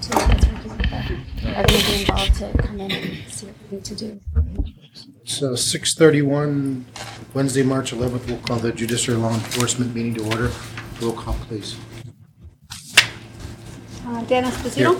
too. That's what he's are going to be involved to come in and see what we need to do. So 6:31, Wednesday, March 11th, we'll call the Judicial Law Enforcement meeting to order. Roll call, please. Dan Esposito.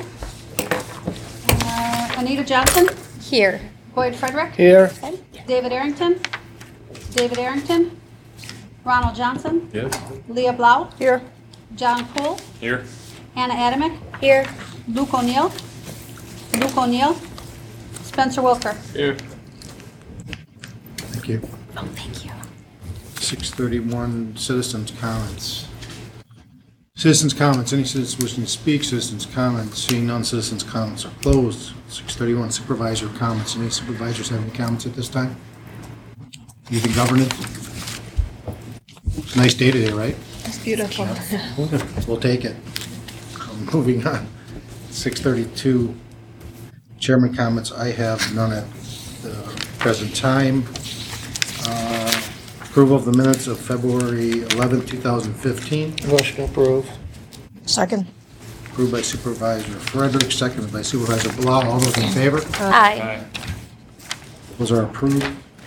Anita Johnson. Here. Boyd Frederick. Here. David Arrington. David Arrington. Ronald Johnson. Yes. Leah Blau. Here. John Poole. Here. Hannah Adamick. Here. Luke O'Neill. Luke O'Neill. Spencer Wilker. Here. Thank you. Oh, thank you. 6:31, citizens' comments. Citizens' comments, any citizens wishing to speak, citizens' comments, seeing none, citizens' comments are closed. 6:31, supervisor comments, any supervisors have any comments at this time? Youth governance? It's a nice day today, right? It's beautiful. We'll take it. Moving on. 6:32, chairman comments, I have none at the present time. Approval of the minutes of February 11th, 2015. Motion to approve. Second. Approved by Supervisor Frederick, seconded by Supervisor Blau. All those in favor? Aye. Those are approved.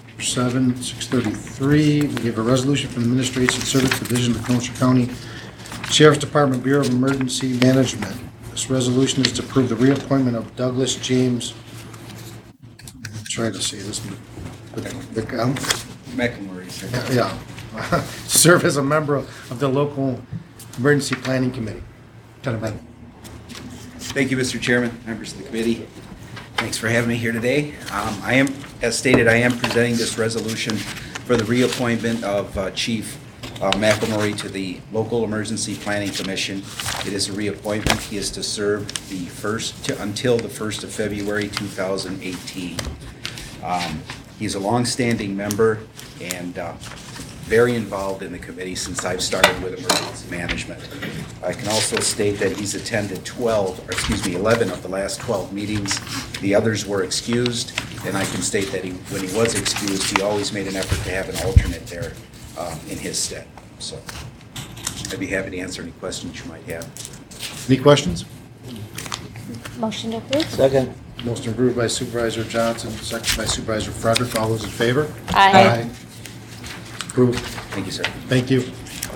6:33, we have a resolution from the Administration Service Division of Kenosha County Sheriff's Department Bureau of Emergency Management. This resolution is to approve the reappointment of Douglas James. Try to see this. McElmurray, sir. Yeah. Serve as a member of the local emergency planning committee. Gentlemen. Thank you, Mr. Chairman, members of the committee. Thanks for having me here today. As stated, I am presenting this resolution for the reappointment of Chief McElmurray to the local emergency planning commission. It is a reappointment. He is to serve until the 1st of February 2018. He's a longstanding member and very involved in the committee since I've started with emergency management. I can also state that he's attended 11 of the last 12 meetings. The others were excused, and I can state that when he was excused, he always made an effort to have an alternate there in his stead. So I'd be happy to answer any questions you might have. Any questions? Motion to approve? Second. Motion approved by Supervisor Johnson, seconded by Supervisor Frederick. All those in favor? Aye. Approved. Thank you, sir. Thank you.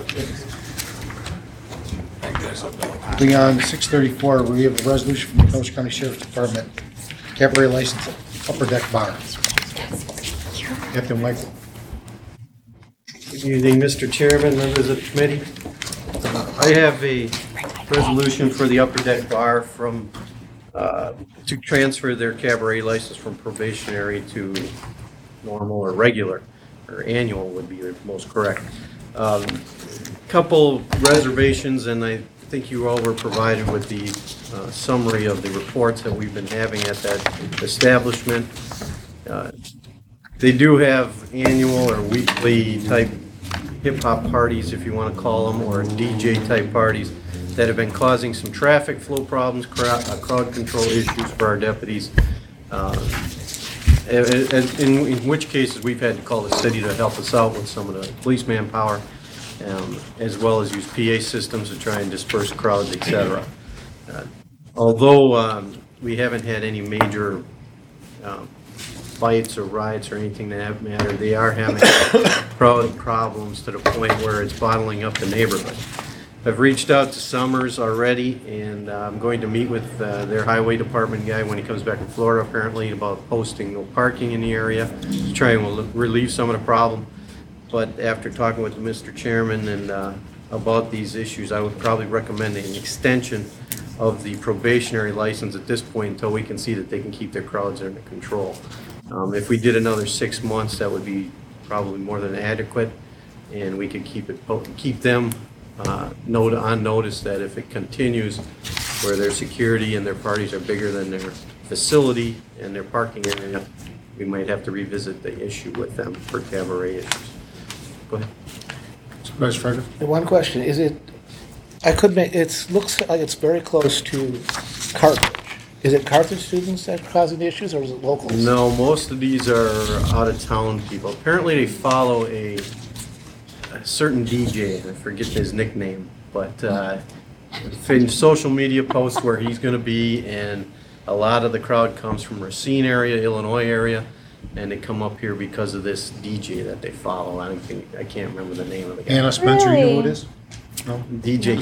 Moving on, 6:34, we have a resolution from the Kenosha County Sheriff's Department, cabaret license at Upper Deck Bar. Captain Michael. Good evening, Mr. Chairman, members of the committee. I have a resolution for the Upper Deck Bar to transfer their cabaret license from probationary to normal or regular, or annual would be most correct. Couple reservations, and I think you all were provided with the summary of the reports that we've been having at that establishment. They do have annual or weekly type hip-hop parties, if you want to call them, or DJ type parties that have been causing some traffic flow problems, crowd control issues for our deputies. In which cases we've had to call the city to help us out with some of the police manpower, as well as use PA systems to try and disperse crowds, etc. Although we haven't had any major fights or riots or anything that matter, they are having crowd problems to the point where it's bottling up the neighborhood. I've reached out to Summers already, and I'm going to meet with their highway department guy when he comes back from Florida, apparently, about posting no parking in the area to try and relieve some of the problem. But after talking with Mr. Chairman and about these issues, I would probably recommend an extension of the probationary license at this point until we can see that they can keep their crowds under control. If we did another 6 months, that would be probably more than adequate, and we could keep them on notice that if it continues where their security and their parties are bigger than their facility and their parking area, we might have to revisit the issue with them for cabaret issues. Go ahead. Supervisor Frederick. One question, is it, looks like it's very close to Carthage. Is it Carthage students that are causing the issues, or is it locals? No, most of these are out-of-town people. Apparently they follow a certain DJ, I forget his nickname, but social media posts where he's going to be, and a lot of the crowd comes from Racine area, Illinois area, and they come up here because of this DJ that they follow. I can't remember the name of the guy. Anna Spencer, you know who it Really? is? No? DJ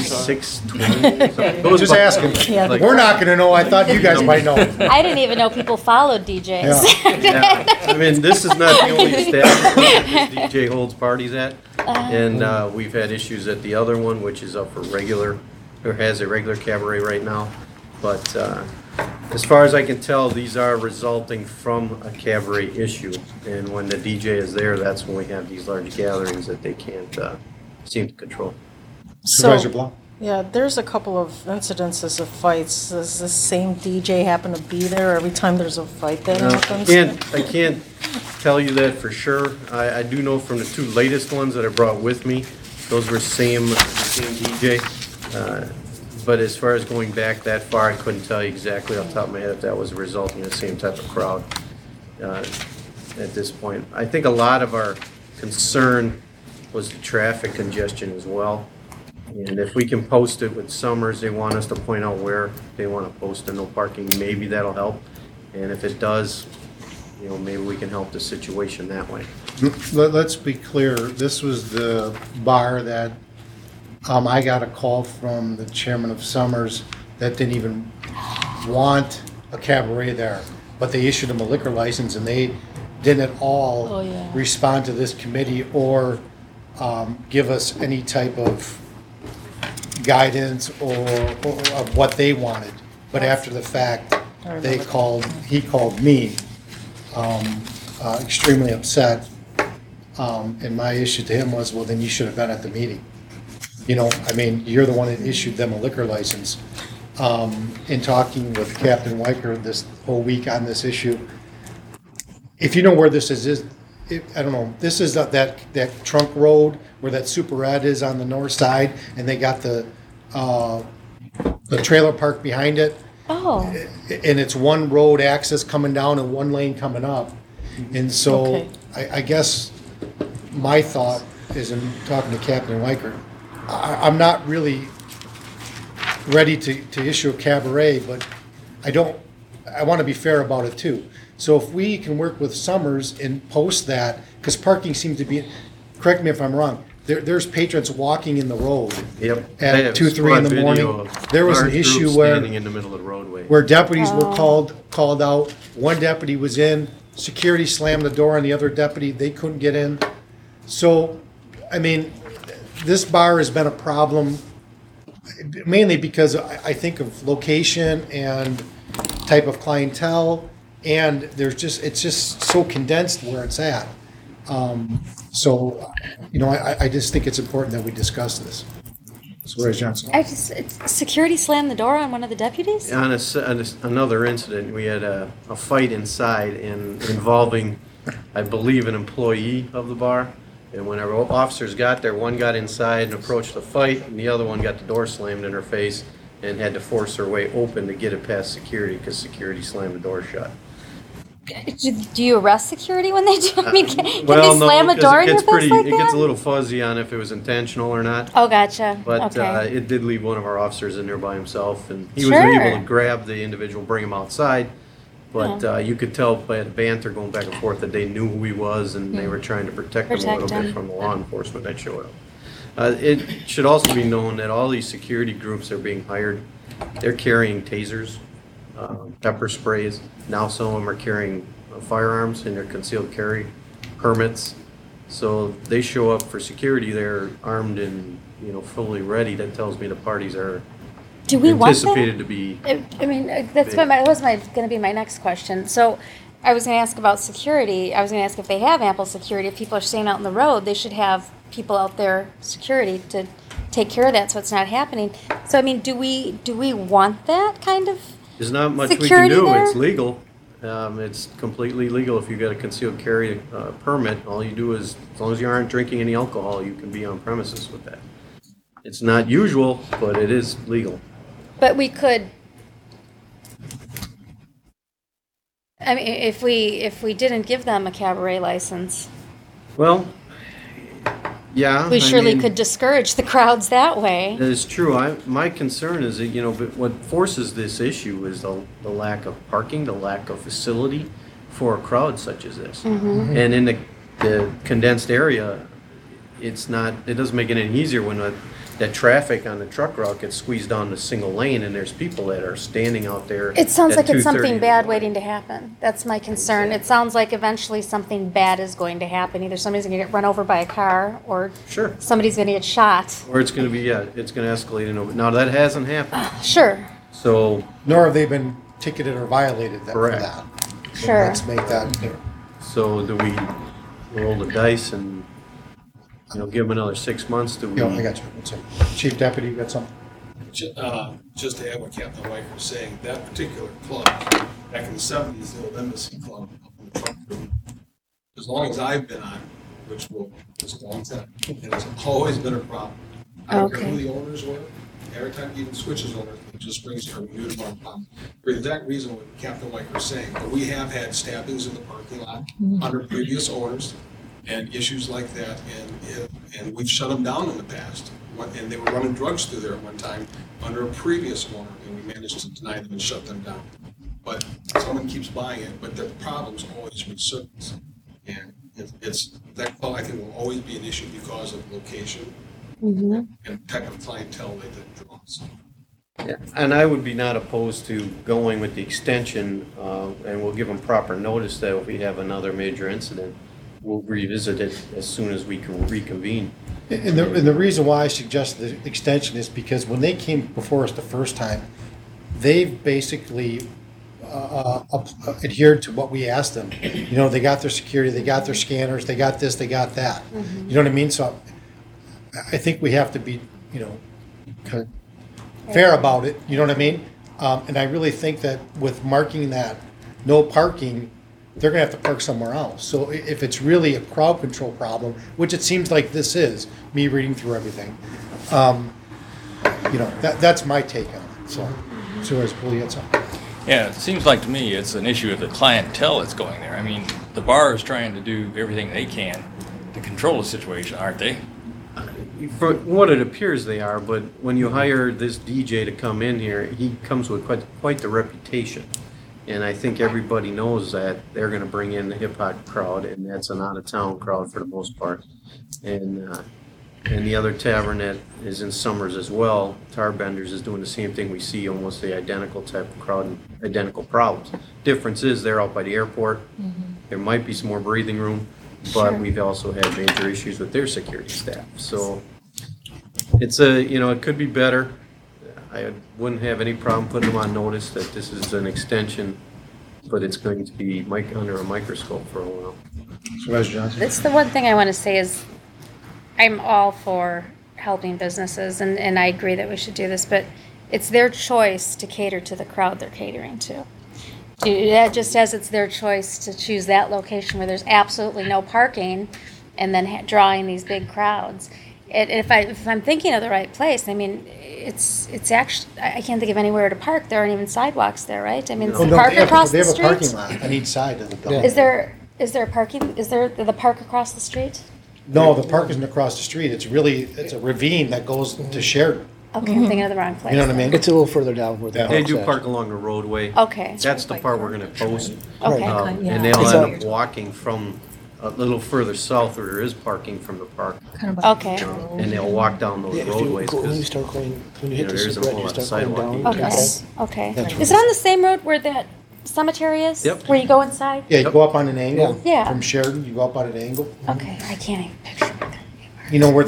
620. Just asking. Yeah. Like- We're not gonna know. I thought you guys might know. I didn't even know people followed DJs. Yeah, I mean, this is not the only establishment that this DJ holds parties at. And we've had issues at the other one, which is up for regular, or has a regular cabaret right now. But as far as I can tell, these are resulting from a cabaret issue. And when the DJ is there, that's when we have these large gatherings that they can't seem to control. Supervisor Blau? Yeah, there's a couple of incidences of fights. Does the same DJ happen to be there every time there's a fight that happens? I can't tell you that for sure. I do know from the two latest ones that I brought with me, those were same DJ. But as far as going back that far, I couldn't tell you exactly off the top of my head if that was resulting in the same type of crowd at this point. I think a lot of our concern was the traffic congestion as well. And if we can post it with Summers, they want us to point out where they want to post the no parking, maybe that'll help. And if it does, maybe we can help the situation that way. Let's be clear, this was the bar that I got a call from the chairman of Summers that didn't even want a cabaret there, but they issued them a liquor license and they didn't at all respond to this committee or give us any type of guidance or of what they wanted. But after the fact, he called me extremely upset. And my issue to him was, well, then you should have been at the meeting. You're the one that issued them a liquor license. In talking with Captain Weicker this whole week on this issue, if you know where this is I don't know, this is that trunk road where that Super Ed is on the north side, and they got the trailer park behind it. Oh, And it's one road access coming down and one lane coming up. And so Okay. I guess my thought is in talking to Captain Weicker, I'm not really ready to issue a cabaret, but I want to be fair about it too. So if we can work with Summers and post that, because parking seems to be, correct me if I'm wrong, there's patrons walking in the road. Yep. At 2, 3 in the morning. There was an issue Standing in the middle of the roadway. where deputies were called out. One deputy was in, security slammed the door on the other deputy, they couldn't get in. So, this bar has been a problem mainly because I think of location and type of clientele, and it's just so condensed where it's at. I just think it's important that we discuss this. Supervisor Johnson. security slammed the door on one of the deputies? On another incident, we had a fight inside involving, I believe, an employee of the bar. And when our officers got there, one got inside and approached the fight, and the other one got the door slammed in her face and had to force her way open to get it past security because security slammed the door shut. Do you arrest security when they do? Can they Well, no, slam a because door it in your gets face like it gets a that? little fuzzy on if it was intentional or not. Oh, gotcha. But Okay. it did leave one of our officers in there by himself, and he was Sure. able to grab the individual, bring him outside. But you could tell by the banter going back and forth that they knew who he was, and they were trying to protect him a little Protect bit him. from the law enforcement that showed up. It should also be known that all these security groups are being hired. They're carrying tasers, pepper sprays. Now some of them are carrying firearms in their concealed carry permits. So they show up for security, they're armed and, fully ready. That tells me the parties are Do we want that? anticipated to be. That was going to be my next question. So I was going to ask about security. I was going to ask if they have ample security. If people are staying out on the road, they should have people out there, security, to take care of that so it's not happening. So, do we want that kind of? There's not much we can security do. there? It's legal. It's completely legal if you got a concealed carry permit. All you do is, as long as you aren't drinking any alcohol, you can be on premises with that. It's not usual, but it is legal. But we could. If we didn't give them a cabaret license. Well, Yeah. We I surely mean, could discourage the crowds that way. That is true. My concern is that, but what forces this issue is the lack of parking, the lack of facility for a crowd such as this. Mm-hmm. And in the condensed area, it doesn't make it any easier when that traffic on the truck route gets squeezed down to single lane and there's people that are standing out there. It sounds at like it's 2:30 in something the bad morning. waiting to happen. That's my concern. It sounds like eventually something bad is going to happen. Either somebody's going to get run over by a car or Sure. somebody's going to get shot. Or it's going to be, it's going to escalate. Now, that hasn't happened. Sure, So, Nor have they been ticketed or violated for Correct. that. So Sure. Let's make that clear. so do we roll the dice and, give them another 6 months? Do we? Yeah, I got you. That's it. Chief Deputy, you got something? Just to add what Captain White was saying, that particular club, back in the 70s, the old Embassy Club up in the truck room, as long as I've been on, which was a long time, it has always been a problem. I don't care who Okay. the owners were, every time he even switches owners, it just brings a renewed amount of problem. For the exact reason what Captain White was saying, but we have had stabbings in the parking lot under previous owners and issues like that, and we've shut them down in the past. And they were running drugs through there at one time under a previous owner, and we managed to deny them and shut them down. But someone keeps buying it, but the problems always resurface. And that club, I think, will always be an issue because of location and type of clientele that it draws. Yeah, and I would be not opposed to going with the extension, and we'll give them proper notice that if we have another major incident, we'll revisit it as soon as we can reconvene. And the reason why I suggested the extension is because when they came before us the first time, they've basically adhered to what we asked them. They got their security, they got their scanners, they got this, they got that. You know what I mean? So I think we have to be, kind of fair about it, you know what I mean? And I really think that with marking that no parking, they're gonna have to park somewhere else. So if it's really a crowd control problem, which it seems like this is, me reading through everything, that's my take on it. So, Supervisor Poole, you had something? Yeah, it seems like to me it's an issue of the clientele that's going there. I mean, the bar is trying to do everything they can to control the situation, aren't they? For what it appears they are, but when you hire this DJ to come in here, he comes with quite the reputation. And I think everybody knows that they're going to bring in the hip hop crowd, and that's an out-of-town crowd for the most part. And the other tavern that is in Summers as well, Tarbenders, is doing the same thing. We see almost the identical type of crowd and identical problems. Difference is they're out by the airport. There might be some more breathing room, but Sure. we've also had major issues with their security staff. So it's it could be better. I wouldn't have any problem putting them on notice that this is an extension, but it's going to be under a microscope for a while. Supervisor Johnson? That's the one thing I want to say is I'm all for helping businesses, and I agree that we should do this, but it's their choice to cater to the crowd they're catering to. Just as it's their choice to choose that location where there's absolutely no parking and then drawing these big crowds. And if I'm thinking of the right place, I mean, it's actually, I can't think of anywhere to park. There aren't even sidewalks there, right? I mean, it's Oh, a no, park they have- across the They have a street. parking lot on each side of the building. Is there parking? Is there the park across the street? No, the park isn't across the street. It's a ravine that goes to Sheridan. Okay, I'm thinking of the wrong place. You know what I mean? It's a little further down where the Yeah. They park's do at. park along the roadway. Okay. That's the part we're going to post. Okay. And they'll end up walking from a little further south where there is parking from the park. Okay. And they'll walk down those Yeah, if you roadways go- when you because start going, when you hit the there isn't a cigarette, whole you lot of start going sidewalk down. Okay. Yes. Okay. That's Is it on the same road where that cemetery is? Yep. Where you go inside? Yeah, you go up on an angle. Yeah. From Sheridan, you go up on an angle. Okay, I can't even picture it. You know where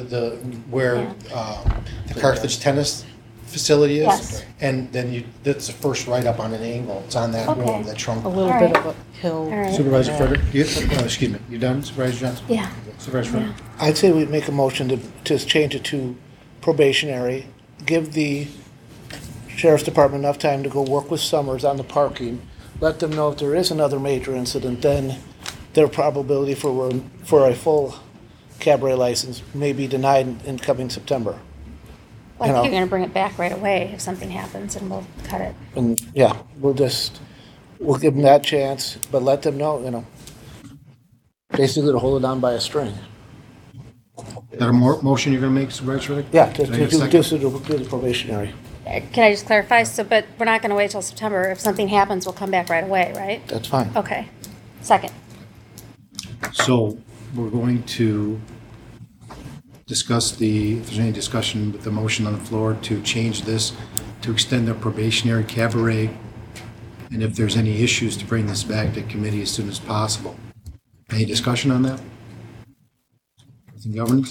the Carthage tennis facility is? Yes. And then that's the first right up on an angle. It's on that Okay. road, that trunk. A little All bit right. of a hill. All right. Supervisor Frederick, excuse me, you done, Supervisor Johnson? Yeah. Supervisor Frederick? I'd say we make a motion to change it to probationary, give the sheriff's department enough time to go work with Summers on the parking, let them know if there is another major incident, then their probability for a full cabaret license may be denied in coming September. Well, I You think know. you're gonna bring it back right away if something happens, and we'll cut it. And yeah, we'll give them that chance, but let them know, basically to hold it on by a string. Is that a motion you're gonna make, Supervisor Riddick? Yeah, Can I get a second? just to do the probationary. Can I just clarify? So, but we're not gonna wait till September. If something happens, we'll come back right away, right? That's fine. Okay. Second. So we're going to discuss if there's any discussion with the motion on the floor to change this, to extend the probationary cabaret, and if there's any issues, to bring this back to committee as soon as possible. Any discussion on that? In governance?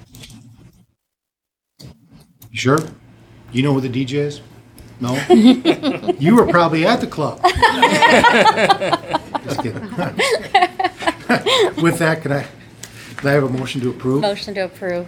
You sure? You know who the DJ is? No? You were probably at the club. Just kidding. With that, can I have a motion to approve? Motion to approve.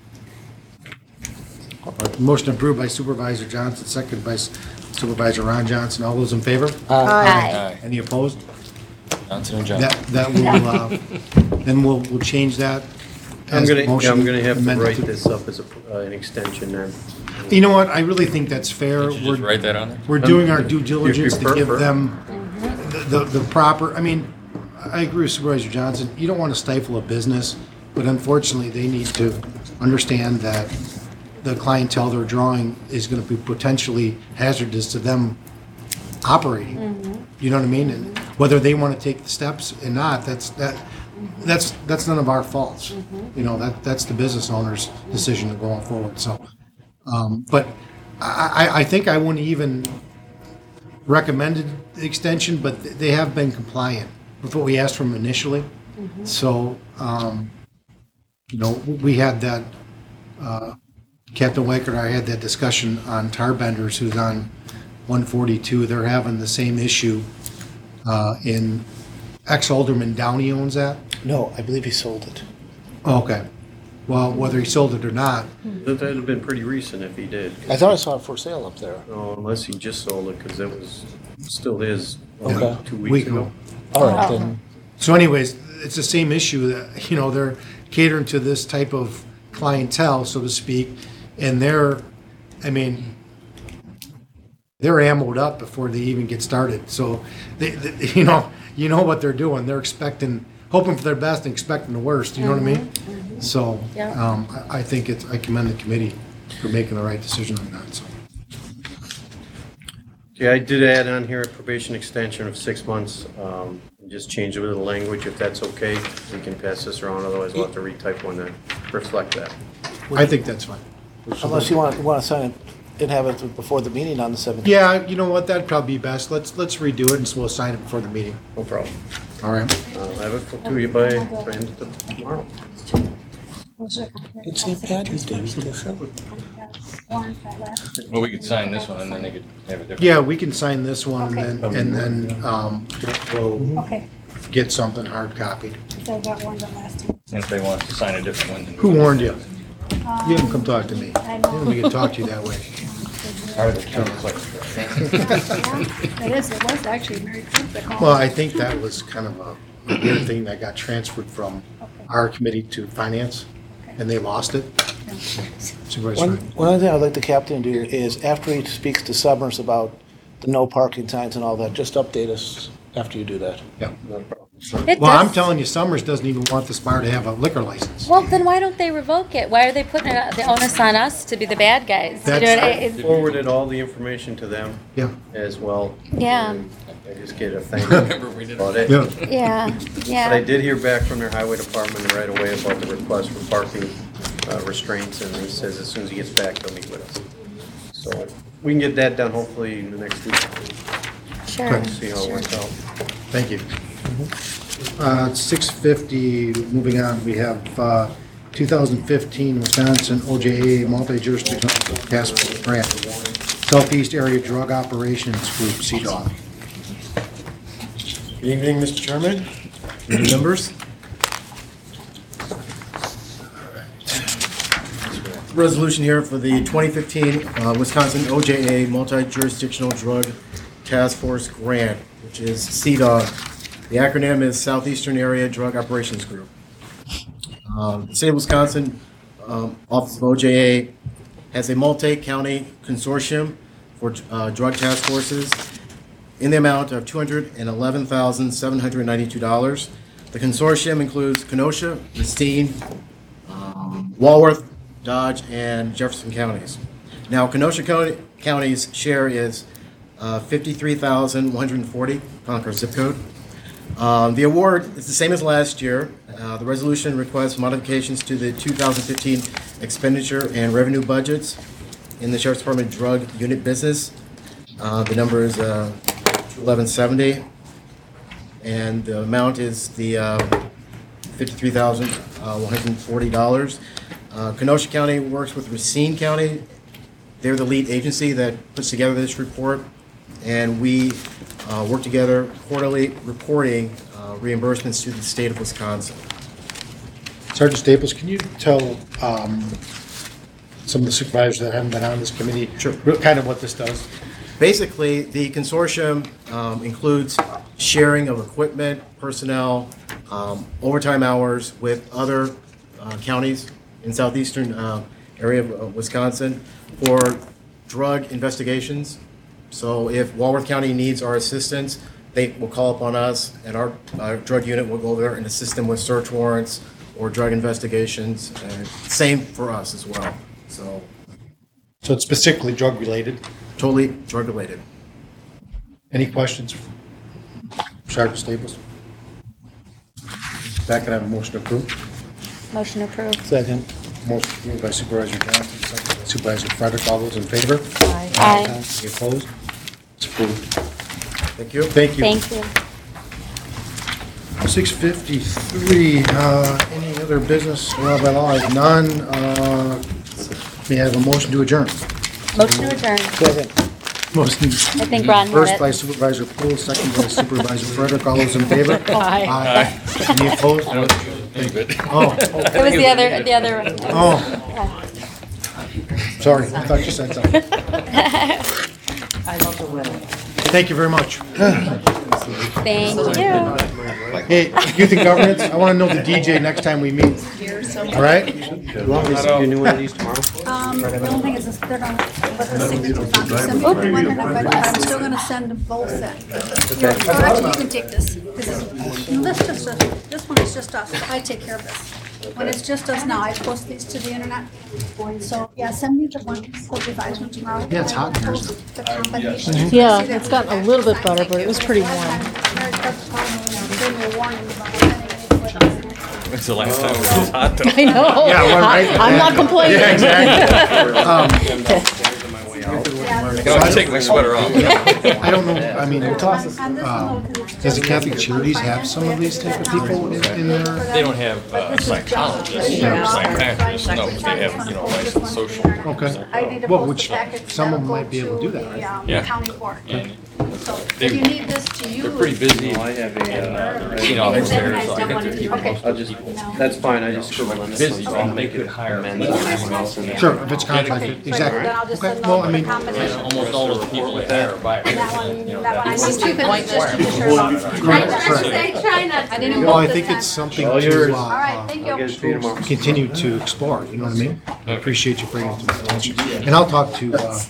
Motion approved by Supervisor Johnson, seconded by Supervisor Ron Johnson. All those in favor? Aye. Any opposed? Johnson and Johnson. That will, then we'll change that. I'm as gonna motion have to amended write this up as an extension then. You know what? I really think that's fair. Did you just write that on there? We're doing our due diligence to give prefer- them the proper, I mean, I agree with Supervisor Johnson. You don't want to stifle a business, but unfortunately, they need to understand that the clientele they're drawing is going to be potentially hazardous to them operating. You know what I mean? And whether they want to take the steps or not, that's none of our faults. You know, that's the business owner's decision to go forward. So, but I think I wouldn't even recommended the extension, but they have been compliant with what we asked from initially. So, you know, we had that, Captain Weicker and I had that discussion on Tarbenders, who's on 142. They're having the same issue in ex-Alderman Downey owns that. No, I believe he sold it. Okay. Well, whether he sold it or not, That would have been pretty recent if he did. I thought I saw it for sale up there. No, unless he just sold it, because it was still his Okay. 2 Week weeks ago. ago. All right, then. so anyways, it's the same issue that, you know, they're catering to this type of clientele, so to speak, and they're ammoed up before they even get started. So, they you know what they're doing. They're hoping for their best and expecting the worst, you know what I mean? So, Yeah. I think I commend the committee for making the right decision on that, so. Okay, I did add on here a probation extension of 6 months. Just change a little language, if that's okay. We can pass this around, otherwise we'll have to retype one to reflect that. I think that's fine. Unless you want to sign it and have it before the meeting on the 17th. Yeah, you know what, that'd probably be best. Let's redo it and so we'll sign it before the meeting. No problem. All right. I'll have it to you by end of tomorrow. It's St. Patty's Day. Well, we could sign this one and then they could have a different. Yeah, we can sign this one and then we'll Okay. get something hard copied. I got one the last time. And if they want to sign a different one. then we Who can- warned you? You didn't come talk to me. I know. You didn't get to talk to you that way. Are the county clerk. It was actually very quick. Well, I think that was kind of a weird thing that got transferred from our committee to finance, and they lost it. Supervisor Ryan. One other thing I'd like the captain to do is, after he speaks to Summers about the no parking signs and all that, just update us after you do that. Yeah. It Well, I'm does- telling you, Summers doesn't even want this bar to have a liquor license. Well, then why don't they revoke it? Why are they putting the onus on us to be the bad guys? You know, That's- Forwarded all the information to them Yeah. as well. Yeah. And I just get a thank Remember you we did about it. Yeah. Yeah, But I yeah. did hear back from their highway department right away about the request for parking restraints, and he says as soon as he gets back, he'll meet with us. So we can get that done hopefully in the next week, Sure. see how it works out. Thank you. 6:50, moving on, we have 2015 Wisconsin OJA Multi-Jurisdictional Task Force Grant, Southeast Area Drug Operations Group, CDOG. Good evening, Mr. Chairman, committee members. Resolution here for the 2015 Wisconsin OJA Multi-Jurisdictional Drug Task Force Grant, which is CDOG. The acronym is Southeastern Area Drug Operations Group. The State of Wisconsin Office of OJA has a multi-county consortium for drug task forces in the amount of $211,792. The consortium includes Kenosha, Racine, Walworth, Dodge, and Jefferson counties. Now, Kenosha County's share is 53,140, Concord zip code. The award is the same as last year. The resolution requests modifications to the 2015 expenditure and revenue budgets in the Sheriff's Department drug unit business. The number is 1170, and the amount is the $53,140. Kenosha County works with Racine County. They're the lead agency that puts together this report, and we work together quarterly reporting reimbursements to the state of Wisconsin. Sergeant Staples, can you tell some of the supervisors that haven't been on this committee kind of what this does? Basically, the consortium includes sharing of equipment, personnel, overtime hours with other counties in southeastern area of Wisconsin for drug investigations. So if Walworth County needs our assistance, they will call upon us, and our drug unit will go there and assist them with search warrants or drug investigations. Same for us as well. So it's specifically drug related. Totally drug related. Any questions? Sergeant Staples? Back, can I have a motion to approve? Motion approved. Second. Motion approved by Supervisor Johnson, second by Supervisor Frederick. All those in favor? Aye. Any opposed? It's approved. Thank you. Thank you. Thank you. 6:53, any other business? Well, by law, is none. May I have a motion to adjourn? Motion to adjourn. Second. Motion I think Ron had first it. by Supervisor Poole, second by Supervisor Frederick. All those in favor? Aye. Any opposed? Oh, It was the other. oh. Sorry, I thought you said something. I love the weather. Thank you very much. Thank you. Hey, youth and governance, I want to know the DJ next time we meet. All right? You want me to send you a new one of these tomorrow? The only thing is, they're not, but the signatures not to send me one, but I'm still gonna send them both in. Or actually, you can take this. This one is just us. I take care of this. When it's just us now, I post these to the internet. So, yeah, send me the one, the revised one tomorrow. Yeah, it's hot in here. The combination. Yeah, it's gotten a little bit better, but it was pretty warm. When's the last time it was hot though? I know. Yeah, well, right. I'm not complaining. Yeah, exactly. I can always take my sweater off. I don't know, I mean, does the Catholic Charities have some of these type of people in there? They don't have psychologists or psychiatrists, no, but they have, licensed social workers. Okay. Well, which, some of them might be able to do that, right? Yeah. County board. And So if you need this to use. they're pretty busy. I have a, They're seeing all this there, so I think they're keeping most I'll of the just, people that's fine, I just scribbled on this. busy, so I'll make it higher. Sure, if it's contracted, exactly. Then I'll just Okay, send well, over I the mean, combination. Almost all of the people that there are buyers. That one, I that's need two minutes just to be sure. correct, correct. I didn't Well, vote I this think time. it's something All to yours. All right, thank you. I'll get it to you tomorrow. continue to explore, you know what I mean? I appreciate you bringing it to my attention. And I'll talk to